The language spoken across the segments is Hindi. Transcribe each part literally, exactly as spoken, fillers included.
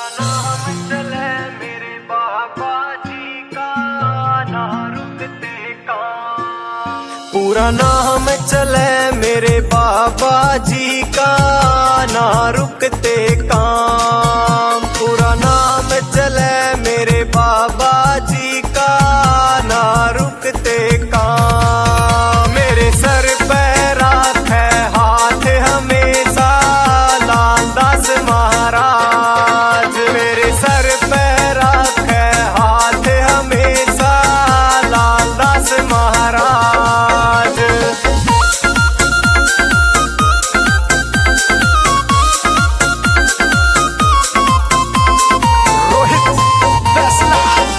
पूरा नाम चले मेरे बाबा जी का, ना रुकते काम। पूरा नाम चले मेरे बाबा जी का, ना रुकते काम। पूरा नाम चले मेरे बाबा जी का, ना रुकते काम। मेरे सर पे राखे हाथ हमेशा लाल दास महाराज। मेरे सर पे राखे हाथ हमेशा लाल दास महाराज। रोहित फैसला।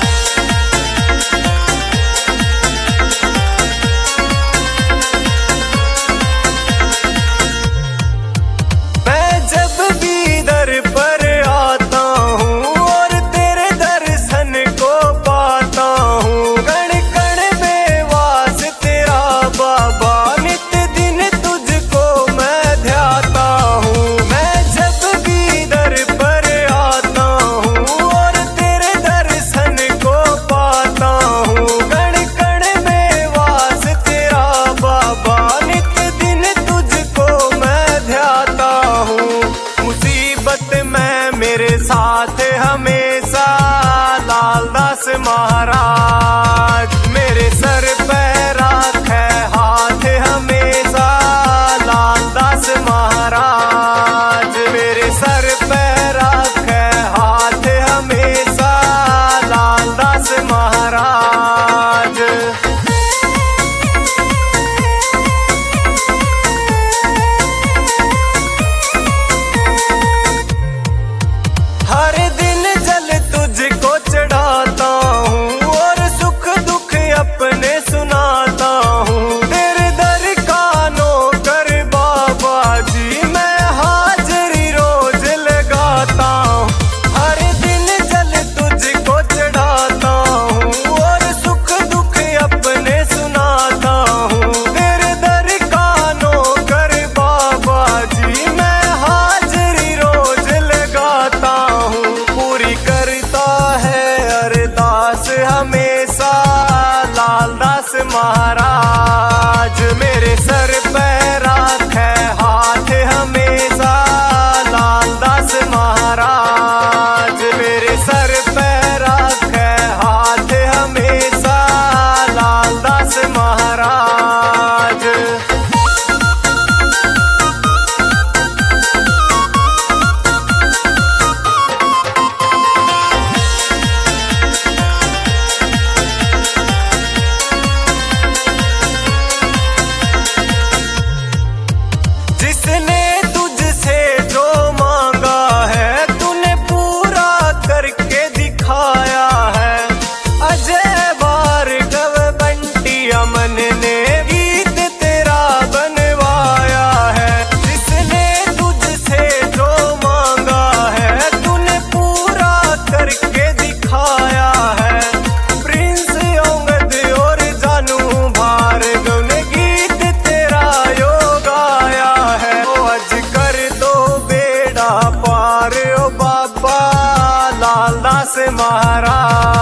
मेरे साथ हमेशा लाल दास महाराज। मेरे सर पे राखे हाथ हमेशा लाल दास महाराज। मेरे सर पे राखे हाथ हमेशा लाल दास महाराज। हर दिन जल तुझको चढ़ाता हूँ और सुख दुख अपने सुनाता हूँ। तेरे दर का नौकर बाबा जी मैं हाजिरी रोज लगाता हूँ। हर दिन जल तुझको चढ़ाता हूँ और सुख दुख अपने सुनाता हूँ। तेरे दर का नौकर बाबा जी मैं हाजिरी रोज लगाता हूँ। पूरी करता है अरदास हमेशा लाल दास महाराज। मेरे सर पे राखे हाथ हमेशा लाल दास महाराज। मेरे सर पे राखे हाथ हमेशा लाल दास महाराज। जिसने तुझसे जो मांगा है तूने पूरा करके दिखाया है। अजय भार्गव बंटी अमन ने गीत तेरा बनवाया है। जिसने तुझसे जो मांगा है तूने पूरा करके दिखाया है। प्रिंस अंगद और जानू भार्गव ने गीत तेरा यो गाया है। ओ अज कर दो बेड़ा पार ओ बाबा लाल दास महाराज।